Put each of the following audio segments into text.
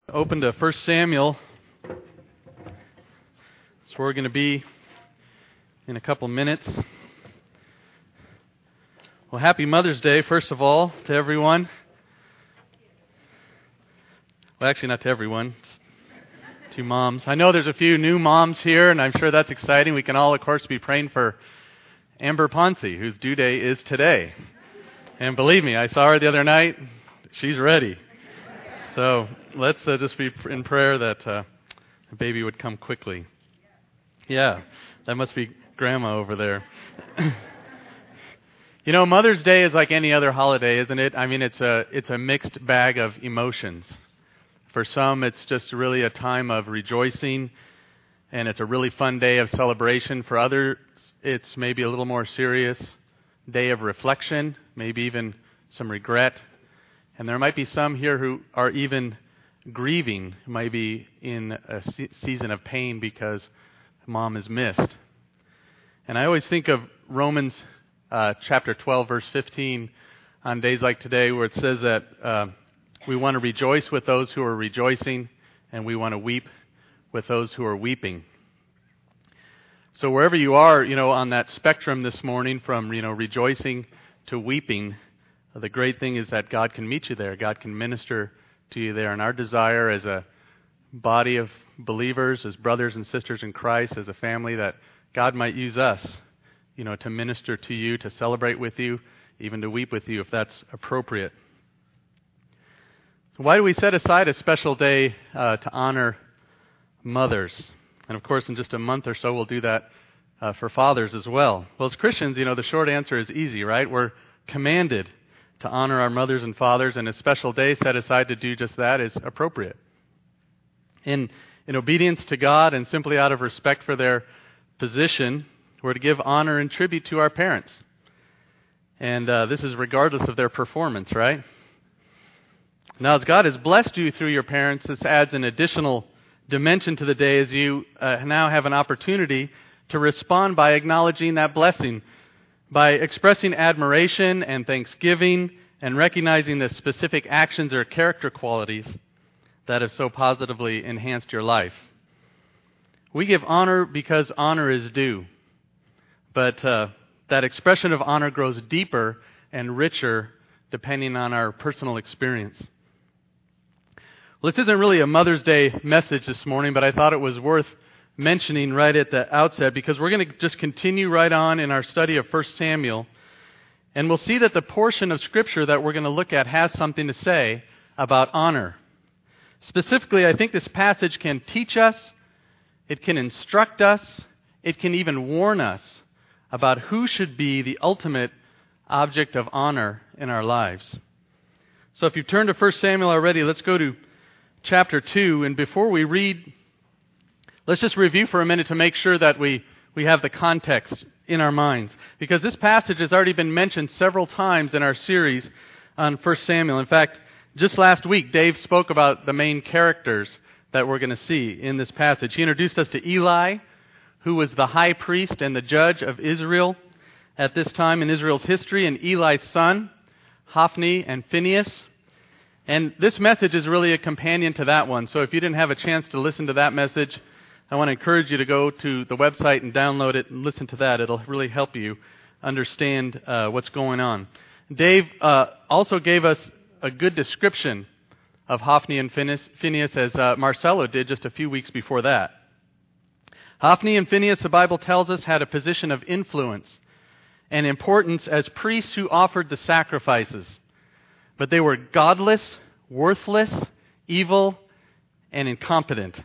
Open to 1 Samuel. That's where we're going to be in a couple minutes. Well, happy Mother's Day, first of all, to everyone. Well, actually, not to everyone, just to moms. I know there's a few new moms here, and I'm sure that's exciting. We can all, of course, be praying for Amber Ponce, whose due date is today. And believe me, I saw her the other night. She's ready. So let's just be in prayer that the baby would come quickly. Yeah, that must be Grandma over there. You know, Mother's Day is like any other holiday, isn't it? I mean, it's a mixed bag of emotions. For some, it's just really a time of rejoicing, and it's a really fun day of celebration. For others, it's maybe a little more serious day of reflection, maybe even some regret. And there might be some here who are even grieving, maybe in a season of pain because mom is missed. And I always think of Romans chapter 12, verse 15, on days like today, where it says that we want to rejoice with those who are rejoicing, and we want to weep with those who are weeping. So wherever you are, on that spectrum this morning, from rejoicing to weeping, the great thing is that God can meet you there. God can minister to you there. And our desire as a body of believers, as brothers and sisters in Christ, as a family, that God might use us, to minister to you, to celebrate with you, even to weep with you if that's appropriate. Why do we set aside a special day to honor mothers? And of course, in just a month or so, we'll do that for fathers as well. Well, as Christians, the short answer is easy, right? We're commanded to honor our mothers and fathers, and a special day set aside to do just that is appropriate. In obedience to God and simply out of respect for their position, we're to give honor and tribute to our parents. And this is regardless of their performance, right? Now, as God has blessed you through your parents, this adds an additional dimension to the day as you now have an opportunity to respond by acknowledging that blessing, by expressing admiration and thanksgiving and recognizing the specific actions or character qualities that have so positively enhanced your life. We give honor because honor is due, but that expression of honor grows deeper and richer depending on our personal experience. Well, this isn't really a Mother's Day message this morning, but I thought it was worth mentioning right at the outset because we're going to just continue right on in our study of 1 Samuel, and we'll see that the portion of Scripture that we're going to look at has something to say about honor. Specifically, I think this passage can teach us, it can instruct us, it can even warn us about who should be the ultimate object of honor in our lives. So if you've turned to 1 Samuel already, let's go to chapter 2, and before we read, let's just review for a minute to make sure that we have the context in our minds. Because this passage has already been mentioned several times in our series on 1 Samuel. In fact, just last week, Dave spoke about the main characters that we're going to see in this passage. He introduced us to Eli, who was the high priest and the judge of Israel at this time in Israel's history, and Eli's son, Hophni and Phinehas. And this message is really a companion to that one. So if you didn't have a chance to listen to that message, I want to encourage you to go to the website and download it and listen to that. It'll really help you understand what's going on. Dave also gave us a good description of Hophni and Phinehas as Marcelo did just a few weeks before that. Hophni and Phinehas, the Bible tells us, had a position of influence and importance as priests who offered the sacrifices. But they were godless, worthless, evil, and incompetent.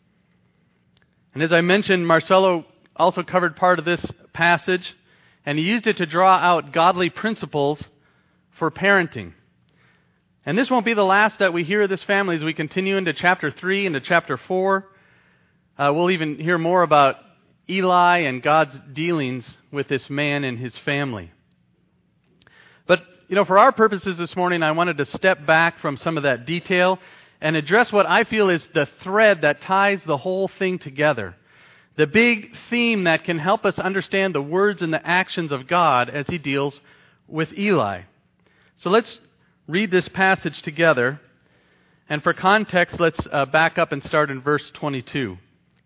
And as I mentioned, Marcelo also covered part of this passage, and he used it to draw out godly principles for parenting. And this won't be the last that we hear of this family as we continue into chapter 3, into chapter 4. We'll even hear more about Eli and God's dealings with this man and his family. But, for our purposes this morning, I wanted to step back from some of that detail and address what I feel is the thread that ties the whole thing together. The big theme that can help us understand the words and the actions of God as He deals with Eli. So let's read this passage together. And for context, let's back up and start in verse 22.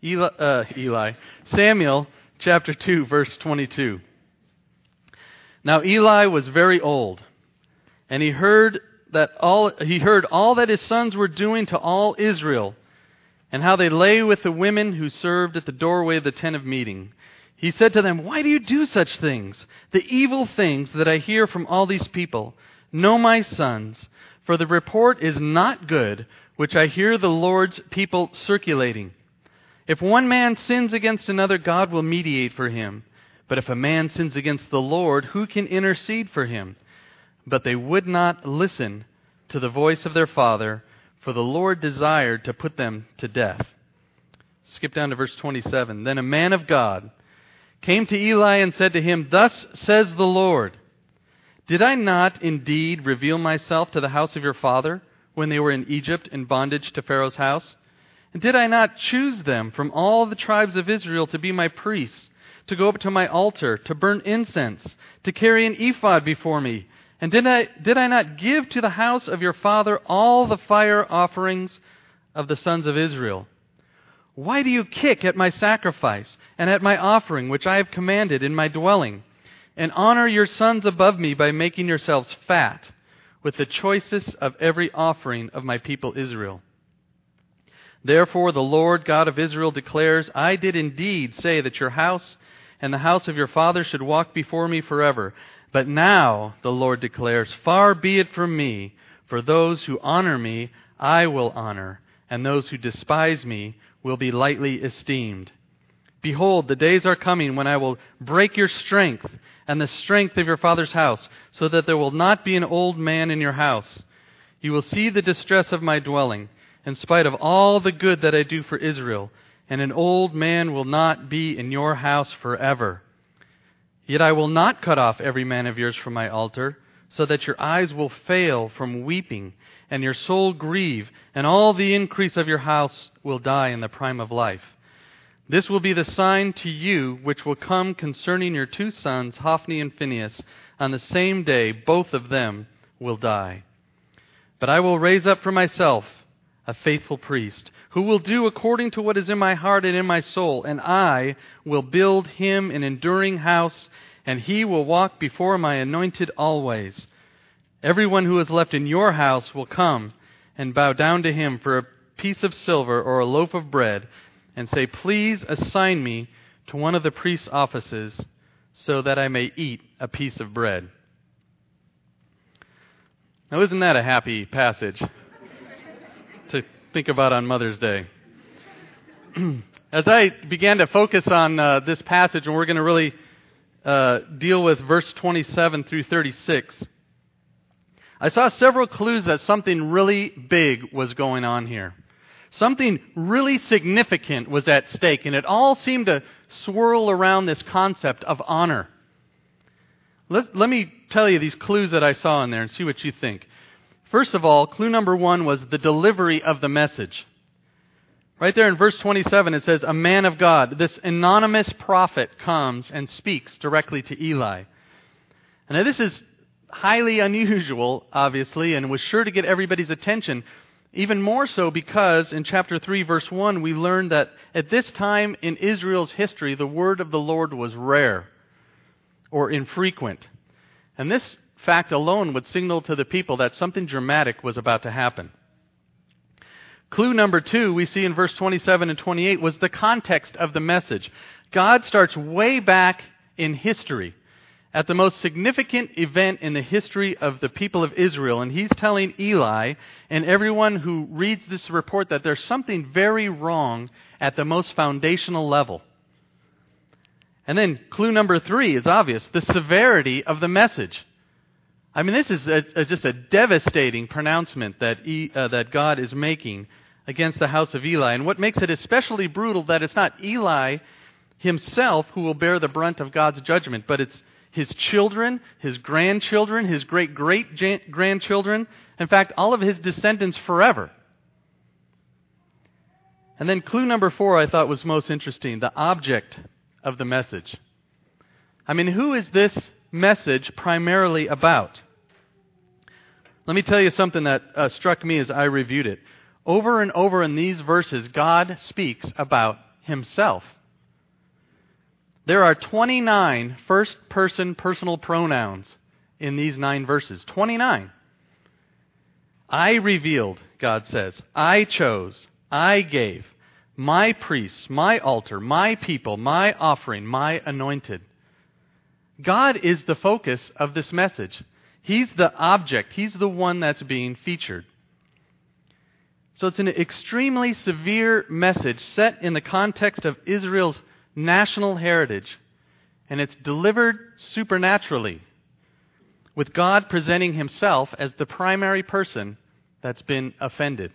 Samuel chapter 2, verse 22. Now Eli was very old, and he heard all that his sons were doing to all Israel, and how they lay with the women who served at the doorway of the tent of meeting. He said to them, "Why do you do such things? The evil things that I hear from all these people. No, my sons, for the report is not good, which I hear the Lord's people circulating. If one man sins against another, God will mediate for him. But if a man sins against the Lord, who can intercede for him?" But they would not listen to the voice of their father, for the Lord desired to put them to death. Skip down to verse 27. Then a man of God came to Eli and said to him, "Thus says the Lord, did I not indeed reveal myself to the house of your father when they were in Egypt in bondage to Pharaoh's house? And did I not choose them from all the tribes of Israel to be my priests, to go up to my altar, to burn incense, to carry an ephod before me? And did I not give to the house of your father all the fire offerings of the sons of Israel? Why do you kick at my sacrifice and at my offering, which I have commanded in my dwelling, and honor your sons above me by making yourselves fat with the choicest of every offering of my people Israel? Therefore the Lord God of Israel declares, I did indeed say that your house and the house of your father should walk before me forever. But now, the Lord declares, far be it from me, for those who honor me I will honor, and those who despise me will be lightly esteemed. Behold, the days are coming when I will break your strength and the strength of your father's house, so that there will not be an old man in your house. You will see the distress of my dwelling, in spite of all the good that I do for Israel, and an old man will not be in your house forever. Yet I will not cut off every man of yours from my altar, so that your eyes will fail from weeping, and your soul grieve, and all the increase of your house will die in the prime of life. This will be the sign to you which will come concerning your two sons, Hophni and Phinehas. On the same day, both of them will die. But I will raise up for myself a faithful priest, who will do according to what is in my heart and in my soul, and I will build him an enduring house, and he will walk before my anointed always. Everyone who is left in your house will come and bow down to him for a piece of silver or a loaf of bread, and say, please assign me to one of the priest's offices, so that I may eat a piece of bread. Now, isn't that a happy passage to think about on Mother's Day? As I began to focus on this passage, and we're going to really deal with verse 27 through 36, I saw several clues that something really big was going on here. Something really significant was at stake, and it all seemed to swirl around this concept of honor. Let me tell you these clues that I saw in there and see what you think. First of all, clue number one was the delivery of the message. Right there in verse 27, it says, a man of God, this anonymous prophet, comes and speaks directly to Eli. And now this is highly unusual, obviously, and was sure to get everybody's attention. Even more so because in chapter 3, verse 1, we learned that at this time in Israel's history, the word of the Lord was rare or infrequent. And this fact alone would signal to the people that something dramatic was about to happen. Clue number two we see in verse 27 and 28 was the context of the message. God starts way back in history at the most significant event in the history of the people of Israel. And he's telling Eli and everyone who reads this report that there's something very wrong at the most foundational level. And then clue number three is obvious, the severity of the message. I mean, this is just a devastating pronouncement that God is making against the house of Eli. And what makes it especially brutal that it's not Eli himself who will bear the brunt of God's judgment, but it's his children, his grandchildren, his great-great-grandchildren, in fact, all of his descendants forever. And then clue number four I thought was most interesting, the object of the message. I mean, who is this message primarily about? Let me tell you something that struck me as I reviewed it. Over and over in these verses, God speaks about himself. There are 29 first-person personal pronouns in these 9 verses. 29. I revealed, God says. I chose. I gave. My priests, my altar, my people, my offering, my anointed. God is the focus of this message. He's the object. He's the one that's being featured. So it's an extremely severe message set in the context of Israel's national heritage, and it's delivered supernaturally, with God presenting himself as the primary person that's been offended.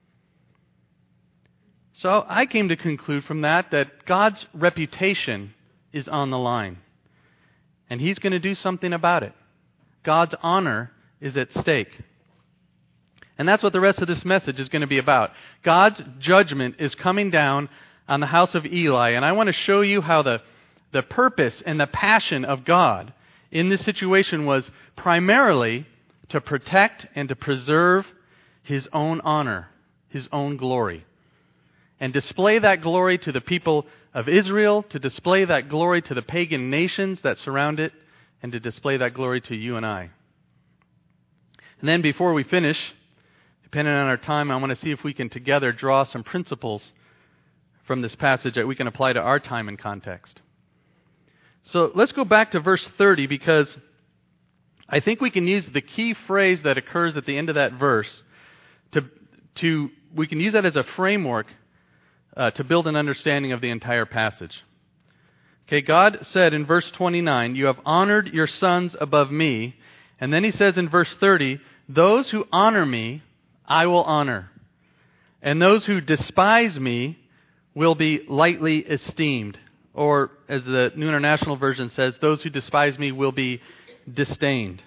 So I came to conclude from that God's reputation is on the line, and he's going to do something about it. God's honor is at stake. And that's what the rest of this message is going to be about. God's judgment is coming down on the house of Eli, and I want to show you how the purpose and the passion of God in this situation was primarily to protect and to preserve his own honor, his own glory, and display that glory to the people of Israel, to display that glory to the pagan nations that surround it, and to display that glory to you and I. And then before we finish, depending on our time, I want to see if we can together draw some principles from this passage that we can apply to our time and context. So let's go back to verse 30, because I think we can use the key phrase that occurs at the end of that verse we can use that as a framework to build an understanding of the entire passage. Okay, God said in verse 29, you have honored your sons above me. And then he says in verse 30, those who honor me, I will honor. And those who despise me will be lightly esteemed. Or, as the New International Version says, those who despise me will be disdained.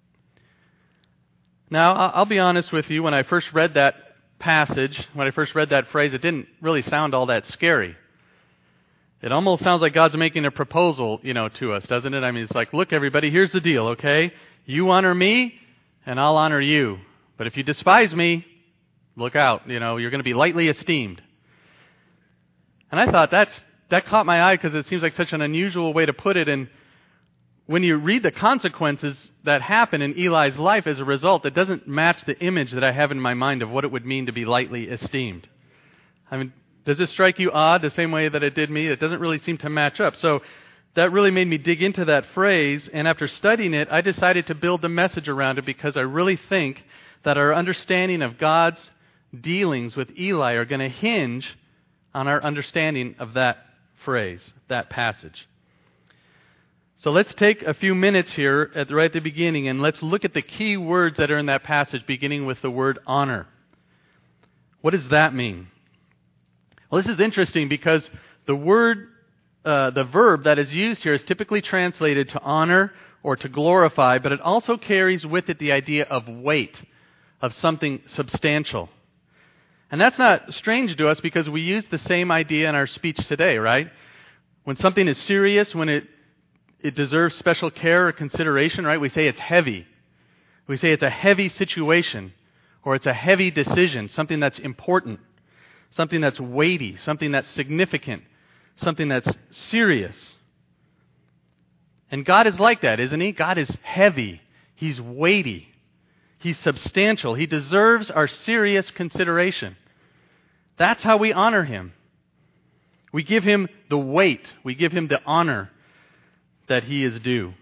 Now, I'll be honest with you, when I first read that passage, when I first read that phrase, it didn't really sound all that scary. It almost sounds like God's making a proposal, to us, doesn't it? I mean, it's like, look, everybody, here's the deal, okay? You honor me, and I'll honor you. But if you despise me, look out, you're going to be lightly esteemed. And I thought that caught my eye because it seems like such an unusual way to put it. And when you read the consequences that happen in Eli's life as a result, it doesn't match the image that I have in my mind of what it would mean to be lightly esteemed. I mean, does this strike you odd the same way that it did me? It doesn't really seem to match up. So that really made me dig into that phrase. And after studying it, I decided to build the message around it because I really think that our understanding of God's dealings with Eli are going to hinge on our understanding of that phrase, that passage. So let's take a few minutes here right at the beginning and let's look at the key words that are in that passage, beginning with the word honor. What does that mean? Well, this is interesting because the verb that is used here is typically translated to honor or to glorify, but it also carries with it the idea of weight, of something substantial. And that's not strange to us because we use the same idea in our speech today, right? When something is serious, when it deserves special care or consideration, right? We say it's heavy. We say it's a heavy situation, or it's a heavy decision, something that's important, something that's weighty, something that's significant, something that's serious. And God is like that, isn't he? God is heavy. He's weighty. He's substantial. He deserves our serious consideration. That's how we honor him. We give him the weight. We give him the honor that he is due.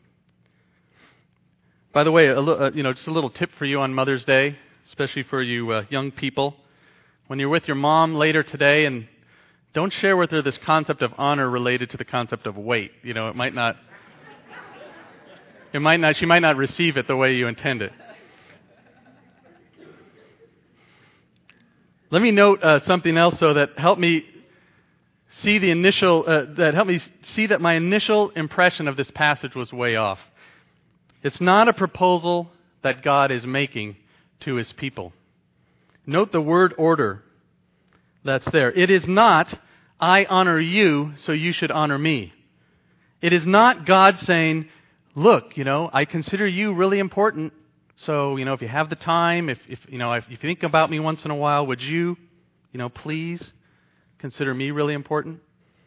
By the way, just a little tip for you on Mother's Day, especially for you young people. When you're with your mom later today, and don't share with her this concept of honor related to the concept of weight. She might not receive it the way you intend it. Let me note something else, though, that helped me see that my initial impression of this passage was way off. It's not a proposal that God is making to his people. Note the word order that's there. It is not, I honor you, so you should honor me. It is not God saying, look, I consider you really important. So, if you have the time, if you think about me once in a while, would you, please consider me really important?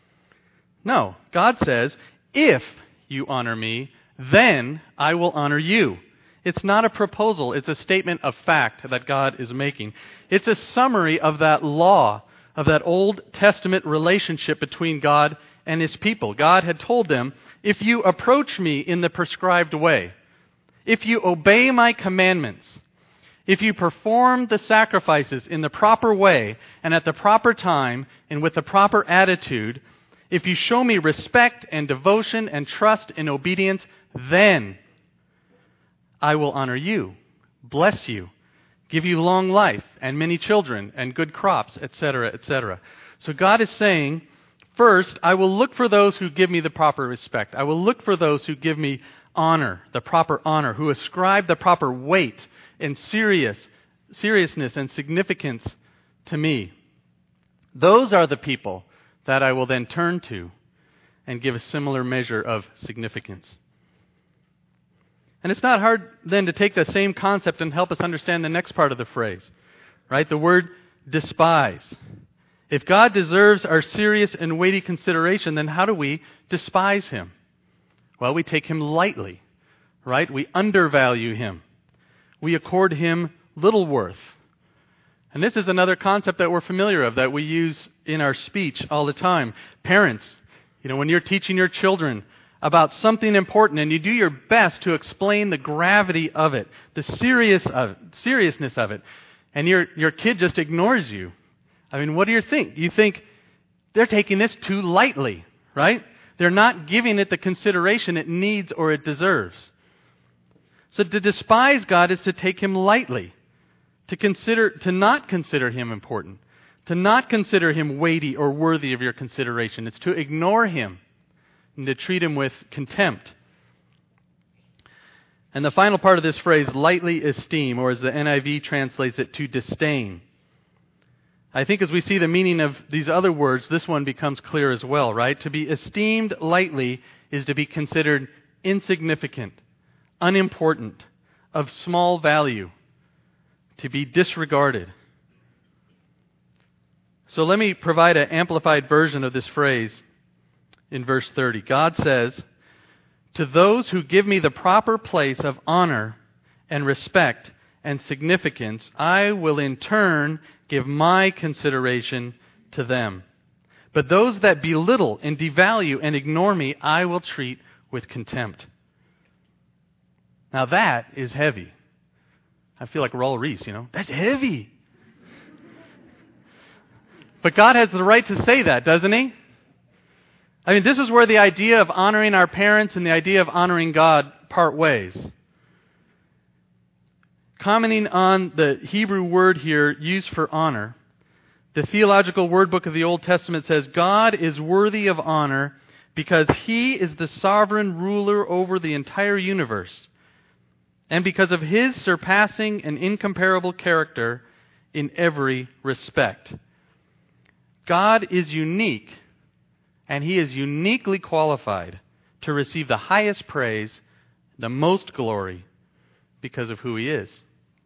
No. God says, if you honor me, then I will honor you. It's not a proposal. It's a statement of fact that God is making. It's a summary of that law, of that Old Testament relationship between God and His people. God had told them, if you approach me in the prescribed way, if you obey my commandments, if you perform the sacrifices in the proper way and at the proper time and with the proper attitude, if you show me respect and devotion and trust and obedience, then I will honor you, bless you, give you long life and many children and good crops, etc., etc. So God is saying, first, I will look for those who give me the proper respect. I will look for those who give me honor, the proper honor, who ascribe the proper weight and seriousness and significance to me. Those are the people that I will then turn to and give a similar measure of significance. And it's not hard then to take the same concept and help us understand the next part of the phrase, right? The word despise. If God deserves our serious and weighty consideration, then how do we despise Him? Well, we take Him lightly, right? We undervalue Him. We accord Him little worth. And this is another concept that we're familiar of, that we use in our speech all the time. Parents, when you're teaching your children about something important and you do your best to explain the gravity of it, the seriousness of it, and your kid just ignores you. What do you think? You think they're taking this too lightly, right? They're not giving it the consideration it needs or it deserves. So to despise God is to take Him lightly, to not consider Him important, to not consider Him weighty or worthy of your consideration. It's to ignore Him and to treat Him with contempt. And the final part of this phrase, lightly esteem, or as the NIV translates it, to disdain. I think as we see the meaning of these other words, this one becomes clear as well, right? To be esteemed lightly is to be considered insignificant, unimportant, of small value, to be disregarded. So let me provide an amplified version of this phrase in verse 30. God says, to those who give me the proper place of honor and respect and significance, I will in turn give my consideration to them. But those that belittle and devalue and ignore me, I will treat with contempt. Now that is heavy. I feel like Raul Reese, That's heavy. But God has the right to say that, doesn't He? This is where the idea of honoring our parents and the idea of honoring God part ways. Commenting on the Hebrew word here used for honor, the Theological Word Book of the Old Testament says, God is worthy of honor because He is the sovereign ruler over the entire universe, and because of His surpassing and incomparable character in every respect. God is unique, and He is uniquely qualified to receive the highest praise, the most glory, because of who He is.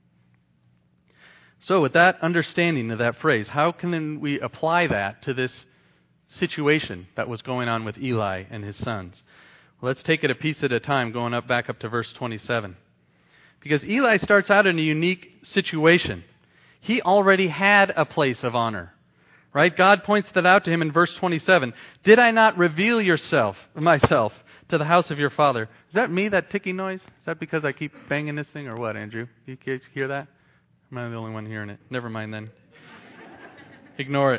So with that understanding of that phrase, how can we apply that to this situation that was going on with Eli and his sons? Well, let's take it a piece at a time, going back up to verse 27. Because Eli starts out in a unique situation. He already had a place of honor, right? God points that out to him in verse 27. Did I not reveal myself to the house of your father? Is that me, that ticking noise? Is that because I keep banging this thing or what, Andrew? You guys hear that? Am I the only one hearing it? Never mind then. Ignore it.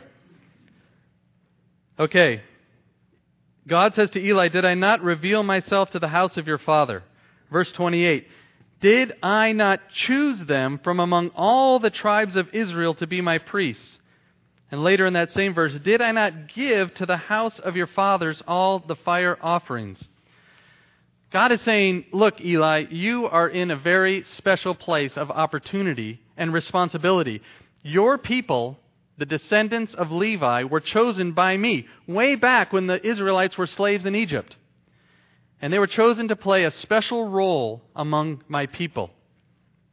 Okay. God says to Eli, did I not reveal myself to the house of your father? Verse 28. Did I not choose them from among all the tribes of Israel to be my priests? And later in that same verse, did I not give to the house of your fathers all the fire offerings? God is saying, look, Eli, you are in a very special place of opportunity and responsibility. Your people, the descendants of Levi, were chosen by me way back when the Israelites were slaves in Egypt. And they were chosen to play a special role among my people.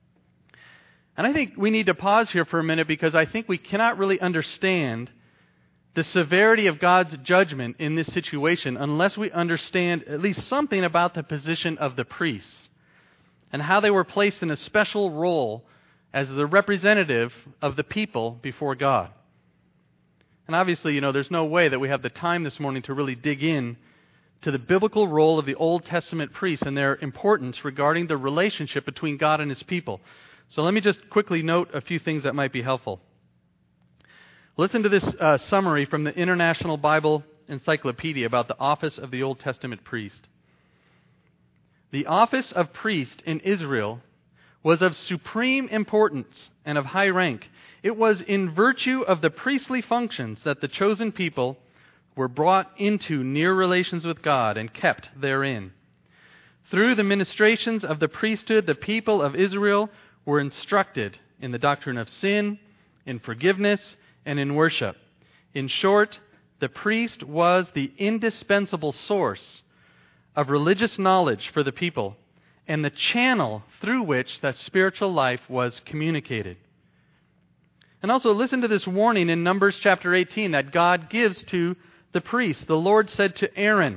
And I think we need to pause here for a minute because I think we cannot really understand the severity of God's judgment in this situation unless we understand at least something about the position of the priests and how they were placed in a special role as the representative of the people before God. And obviously, there's no way that we have the time this morning to really dig in to the biblical role of the Old Testament priests and their importance regarding the relationship between God and His people. So let me just quickly note a few things that might be helpful. Listen to this summary from the International Bible Encyclopedia about the office of the Old Testament priest. The office of priest in Israel was of supreme importance and of high rank. It was in virtue of the priestly functions that the chosen people were brought into near relations with God and kept therein. Through the ministrations of the priesthood, the people of Israel were instructed in the doctrine of sin, in forgiveness, and in worship. In short, the priest was the indispensable source of religious knowledge for the people and the channel through which that spiritual life was communicated. And also listen to this warning in Numbers chapter 18 that God gives to the priests. The Lord said to Aaron,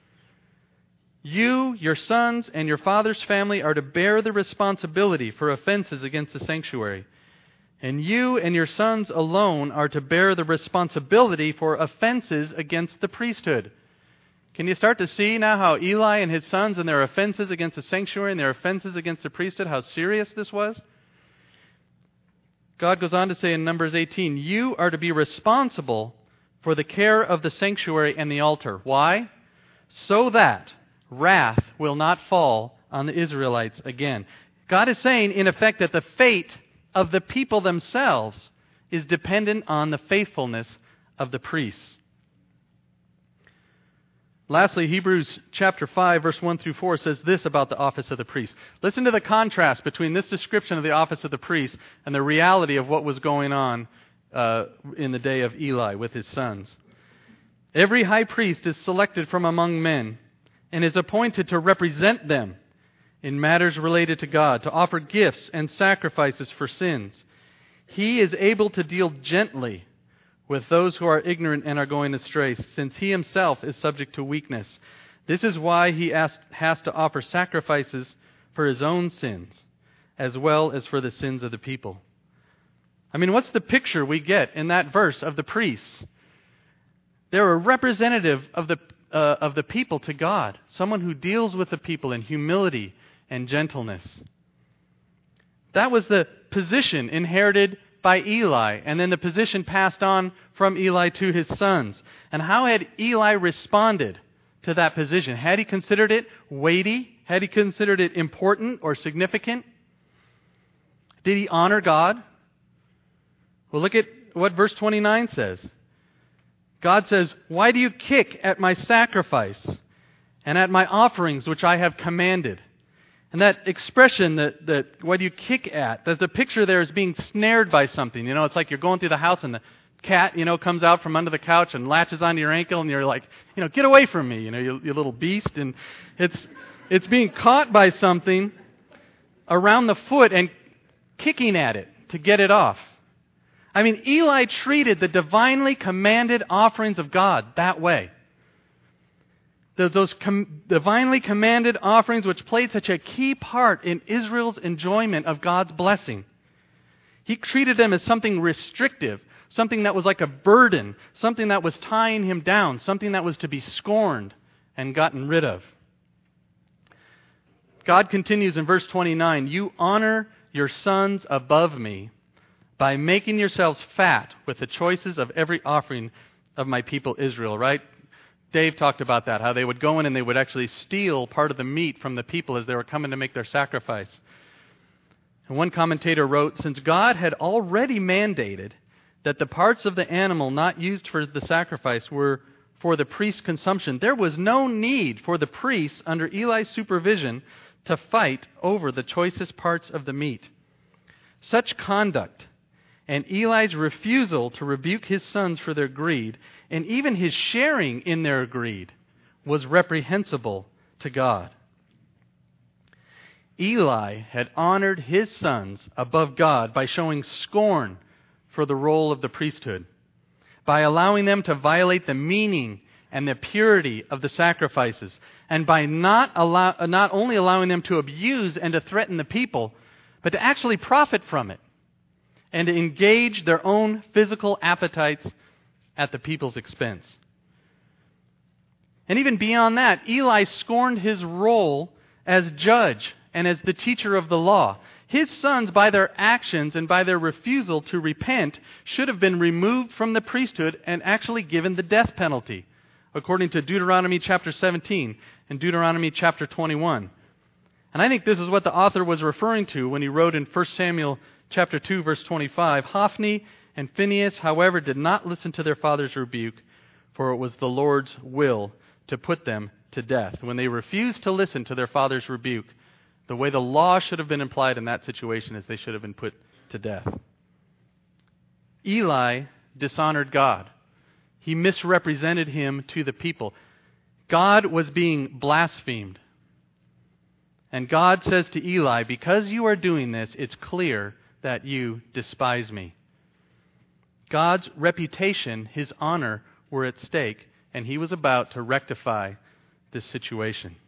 "You, your sons, and your father's family are to bear the responsibility for offenses against the sanctuary. And you and your sons alone are to bear the responsibility for offenses against the priesthood." Can you start to see now how Eli and his sons and their offenses against the sanctuary and their offenses against the priesthood, how serious this was? God goes on to say in Numbers 18, "You are to be responsible for the care of the sanctuary and the altar." Why? So that wrath will not fall on the Israelites again. God is saying, in effect, that the fate of the people themselves is dependent on the faithfulness of the priests. Lastly, Hebrews chapter 5, verse 1 through 4 says this about the office of the priest. Listen to the contrast between this description of the office of the priest and the reality of what was going on in the day of Eli with his sons. "Every high priest is selected from among men and is appointed to represent them in matters related to God, to offer gifts and sacrifices for sins. He is able to deal gently with those who are ignorant and are going astray, since he himself is subject to weakness. This is why he has to offer sacrifices for his own sins, as well as for the sins of the people." I mean, what's the picture we get in that verse of the priests? They're a representative of the people to God, someone who deals with the people in humility and gentleness. That was the position inherited by Eli, and then the position passed on from Eli to his sons. And how had Eli responded to that position? Had he considered it weighty? Had he considered it important or significant? Did he honor God? Well, look at what verse 29 says. God says, "Why do you kick at my sacrifice and at my offerings which I have commanded?" And that expression, that "why do you kick at," there's the picture there is being snared by something. It's like you're going through the house and the cat, comes out from under the couch and latches onto your ankle and you're like, "Get away from me, you little beast." And it's being caught by something around the foot and kicking at it to get it off. I mean, Eli treated the divinely commanded offerings of God that way. Those divinely commanded offerings which played such a key part in Israel's enjoyment of God's blessing. He treated them as something restrictive, something that was like a burden, something that was tying him down, something that was to be scorned and gotten rid of. God continues in verse 29, "You honor your sons above me by making yourselves fat with the choices of every offering of my people Israel," right? Dave talked about that, how they would go in and they would actually steal part of the meat from the people as they were coming to make their sacrifice. And one commentator wrote, "Since God had already mandated that the parts of the animal not used for the sacrifice were for the priest's consumption, there was no need for the priests under Eli's supervision to fight over the choicest parts of the meat. Such conduct and Eli's refusal to rebuke his sons for their greed, and even his sharing in their greed, was reprehensible to God." Eli had honored his sons above God by showing scorn for the role of the priesthood, by allowing them to violate the meaning and the purity of the sacrifices, and by not only allowing them to abuse and to threaten the people, but to actually profit from it and to engage their own physical appetites at the people's expense. And even beyond that, Eli scorned his role as judge and as the teacher of the law. His sons, by their actions and by their refusal to repent, should have been removed from the priesthood and actually given the death penalty, according to Deuteronomy chapter 17 and Deuteronomy chapter 21. And I think this is what the author was referring to when he wrote in 1 Samuel chapter 2, verse 25, Hophni and Phinehas, however, did not listen to their father's rebuke, for it was the Lord's will to put them to death. When they refused to listen to their father's rebuke, the way the law should have been applied in that situation is they should have been put to death. Eli dishonored God. He misrepresented him to the people. God was being blasphemed. And God says to Eli, because you are doing this, it's clear that you despise me. God's reputation, his honor, were at stake, and he was about to rectify this situation.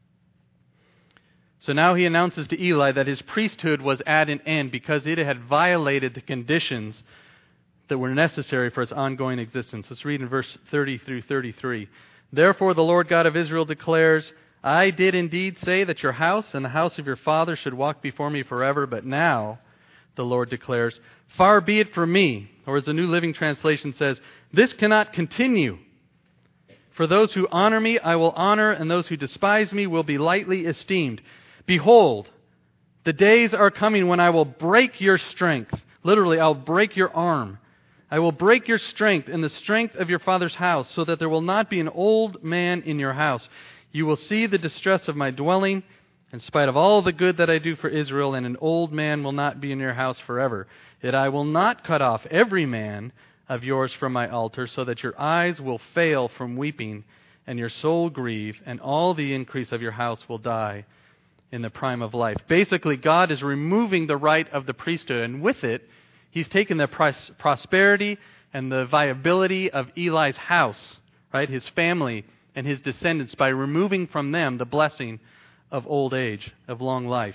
So now he announces to Eli that his priesthood was at an end because it had violated the conditions that were necessary for its ongoing existence. Let's read in verse 30 through 33. Therefore the Lord God of Israel declares, I did indeed say that your house and the house of your father should walk before me forever, but now, the Lord declares, far be it from me, or as the New Living Translation says, this cannot continue. For those who honor me I will honor, and those who despise me will be lightly esteemed. Behold, the days are coming when I will break your strength. Literally, I'll break your arm. I will break your strength and the strength of your father's house, so that there will not be an old man in your house. You will see the distress of my dwelling, in spite of all the good that I do for Israel, and an old man will not be in your house forever. Yet I will not cut off every man of yours from my altar, so that your eyes will fail from weeping, and your soul grieve, and all the increase of your house will die in the prime of life. Basically, God is removing the right of the priesthood, and with it, he's taken the prosperity and the viability of Eli's house, right, his family and his descendants, by removing from them the blessing of old age, of long life.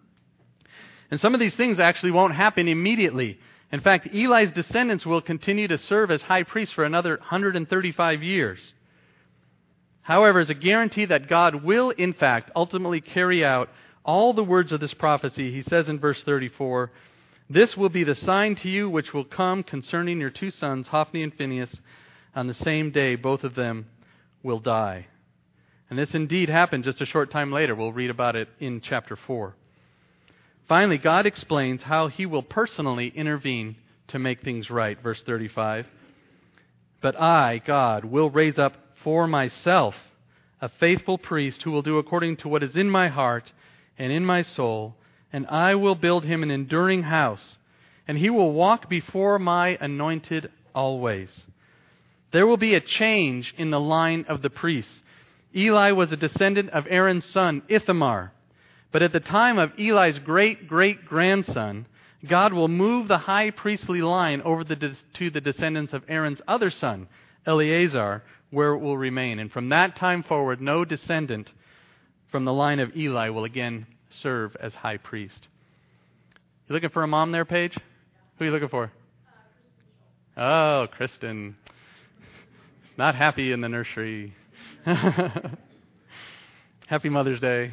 And some of these things actually won't happen immediately. In fact, Eli's descendants will continue to serve as high priests for another 135 years. However, as a guarantee that God will, in fact, ultimately carry out all the words of this prophecy, he says in verse 34, this will be the sign to you which will come concerning your two sons, Hophni and Phinehas. On the same day, both of them will die. And this indeed happened just a short time later. We'll read about it in chapter 4. Finally, God explains how he will personally intervene to make things right. Verse 35. But I, God, will raise up for myself a faithful priest who will do according to what is in my heart and in my soul, and I will build him an enduring house, and he will walk before my anointed always. There will be a change in the line of the priests. Eli was a descendant of Aaron's son, Ithamar. But at the time of Eli's great-great-grandson, God will move the high priestly line over to the descendants of Aaron's other son, Eleazar, where it will remain. And from that time forward, no descendant from the line of Eli will again serve as high priest. You looking for a mom there, Paige? Who are you looking for? Oh, Kristen. Not happy in the nursery. Happy Mother's Day.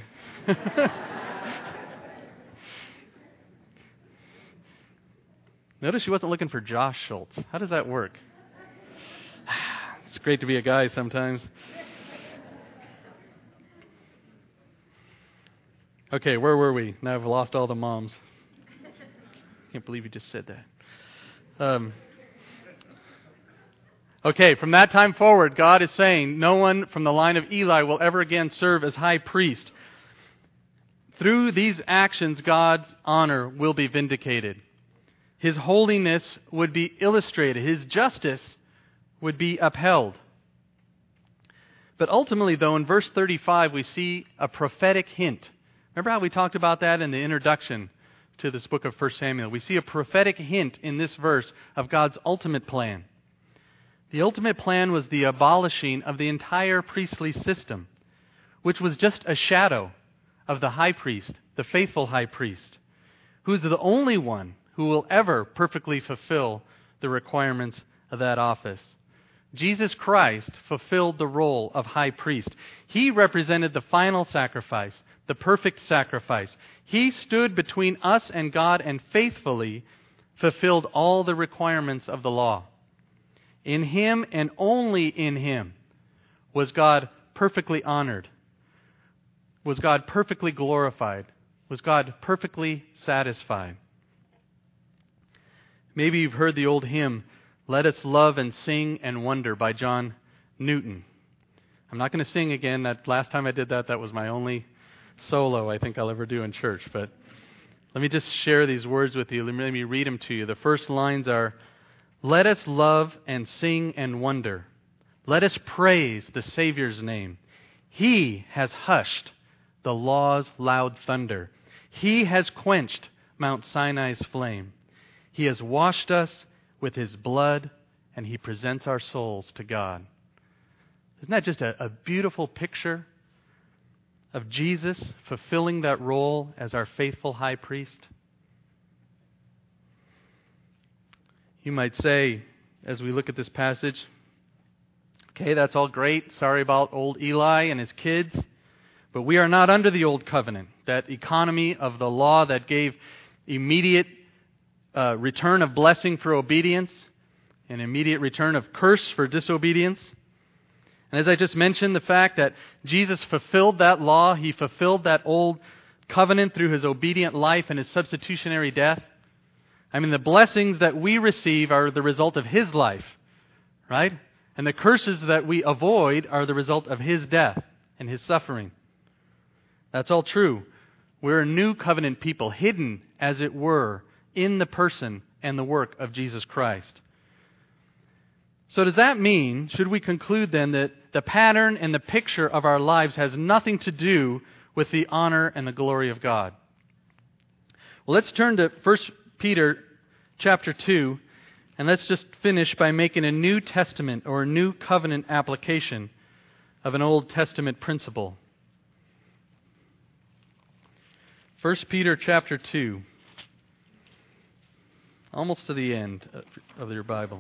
Notice she wasn't looking for Josh Schultz. How does that work? It's great to be a guy sometimes. Okay, where were we? Now I've lost all the moms. Can't believe you just said that. Okay, from that time forward, God is saying no one from the line of Eli will ever again serve as high priest. Through these actions, God's honor will be vindicated. His holiness would be illustrated. His justice would be upheld. But ultimately, though, in verse 35, we see a prophetic hint. Remember how we talked about that in the introduction to this book of 1 Samuel? We see a prophetic hint in this verse of God's ultimate plan. The ultimate plan was the abolishing of the entire priestly system, which was just a shadow of the high priest, the faithful high priest, who's the only one who will ever perfectly fulfill the requirements of that office. Jesus Christ fulfilled the role of high priest. He represented the final sacrifice, the perfect sacrifice. He stood between us and God and faithfully fulfilled all the requirements of the law. In Him and only in Him was God perfectly honored, was God perfectly glorified, was God perfectly satisfied. Maybe you've heard the old hymn, "Let Us Love and Sing and Wonder" by John Newton. I'm not going to sing again. That last time I did that was my only solo I think I'll ever do in church. But let me just share these words with you. Let me read them to you. The first lines are, "Let us love and sing and wonder. Let us praise the Savior's name. He has hushed the law's loud thunder. He has quenched Mount Sinai's flame. He has washed us with His blood, and He presents our souls to God." Isn't that just a beautiful picture of Jesus fulfilling that role as our faithful high priest? You might say, as we look at this passage, okay, that's all great. Sorry about old Eli and his kids. But we are not under the old covenant, that economy of the law that gave immediate return of blessing for obedience, an immediate return of curse for disobedience. And as I just mentioned, the fact that Jesus fulfilled that law, He fulfilled that old covenant through His obedient life and His substitutionary death. I mean, the blessings that we receive are the result of His life, right? And the curses that we avoid are the result of His death and His suffering. That's all true. We're a new covenant people, hidden, as it were, in the person and the work of Jesus Christ. So does that mean, should we conclude then, that the pattern and the picture of our lives has nothing to do with the honor and the glory of God? Well, let's turn to 1 Peter chapter 2, and let's just finish by making a New Testament or a New Covenant application of an Old Testament principle. 1 Peter chapter 2. Almost to the end of your Bible.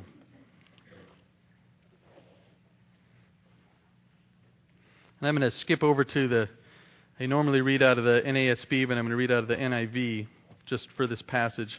And I'm going to skip over to I normally read out of the NASB, but I'm going to read out of the NIV just for this passage.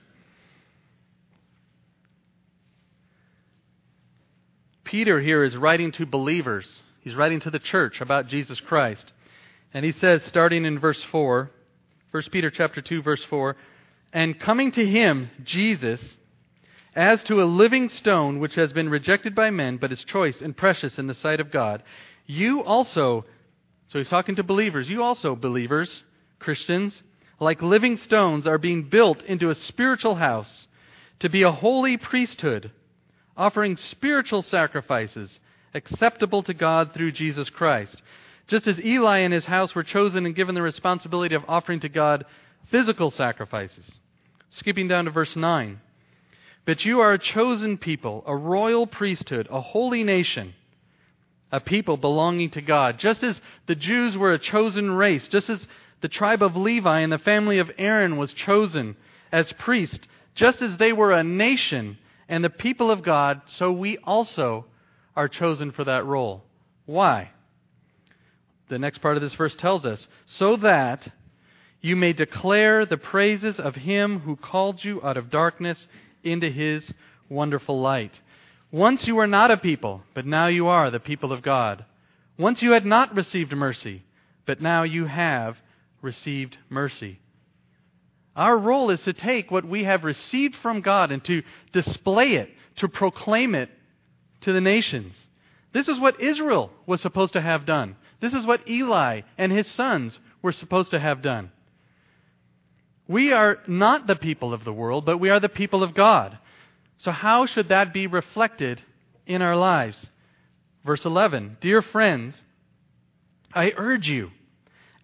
Peter here is writing to believers. He's writing to the church about Jesus Christ. And he says, starting in verse 4, 1 Peter chapter 2, verse 4, "And coming to Him, Jesus, as to a living stone which has been rejected by men, but is choice and precious in the sight of God, you also," so he's talking to believers, "you also, believers, Christians, like living stones, are being built into a spiritual house to be a holy priesthood, offering spiritual sacrifices acceptable to God through Jesus Christ. Just as Eli and his house were chosen and given the responsibility of offering to God physical sacrifices." Skipping down to verse 9. "But you are a chosen people, a royal priesthood, a holy nation, a people belonging to God." Just as the Jews were a chosen race, just as the tribe of Levi and the family of Aaron was chosen as priest, just as they were a nation and the people of God, so we also are chosen for that role. Why? The next part of this verse tells us, "So that you may declare the praises of Him who called you out of darkness into His wonderful light. Once you were not a people, but now you are the people of God. Once you had not received mercy, but now you have received mercy." Our role is to take what we have received from God and to display it, to proclaim it to the nations. This is what Israel was supposed to have done. This is what Eli and his sons were supposed to have done. We are not the people of the world, but we are the people of God. So how should that be reflected in our lives? Verse 11, "Dear friends, I urge you,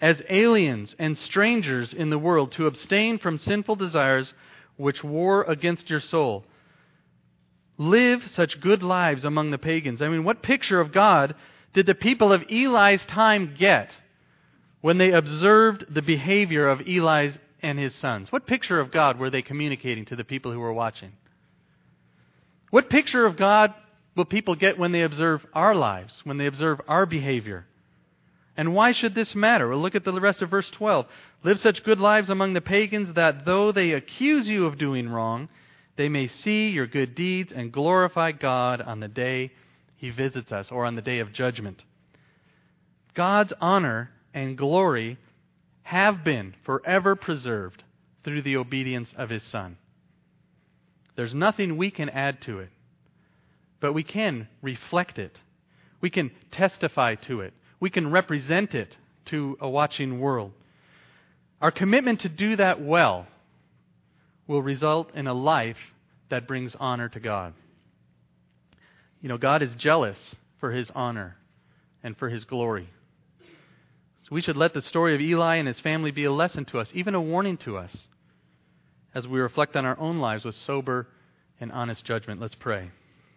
as aliens and strangers in the world, to abstain from sinful desires which war against your soul. Live such good lives among the pagans. I mean, what picture of God did the people of Eli's time get when they observed the behavior of Eli and his sons? What picture of God were they communicating to the people who were watching? What picture of God will people get when they observe our lives, when they observe our behavior? And why should this matter? Well, look at the rest of verse 12. Live such good lives among the pagans that though they accuse you of doing wrong, they may see your good deeds and glorify God on the day He visits us, or on the day of judgment. God's honor and glory have been forever preserved through the obedience of His Son. There's nothing we can add to it, but we can reflect it. We can testify to it. We can represent it to a watching world. Our commitment to do that well will result in a life that brings honor to God. You know, God is jealous for His honor and for His glory. So we should let the story of Eli and his family be a lesson to us, even a warning to us, as we reflect on our own lives with sober and honest judgment. Let's pray.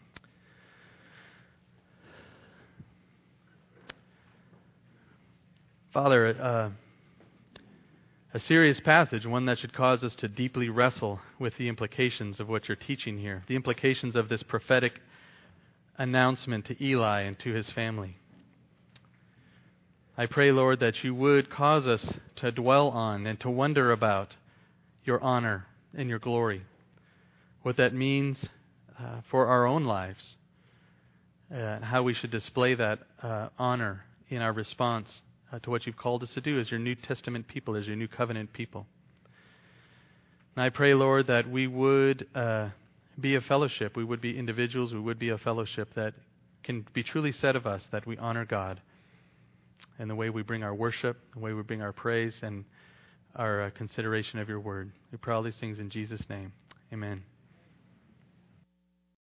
Father, a serious passage, one that should cause us to deeply wrestle with the implications of what you're teaching here, the implications of this prophetic announcement to Eli and to his family. I pray, Lord, that you would cause us to dwell on and to wonder about your honor and your glory, what that means for our own lives, how we should display that honor in our response to what you've called us to do as your New Testament people, as your New Covenant people. And I pray, Lord, that we would be a fellowship, we would be individuals, we would be a fellowship that can be truly said of us that we honor God in the way we bring our worship, the way we bring our praise, and our consideration of your word. We pray all these things in Jesus' name. Amen.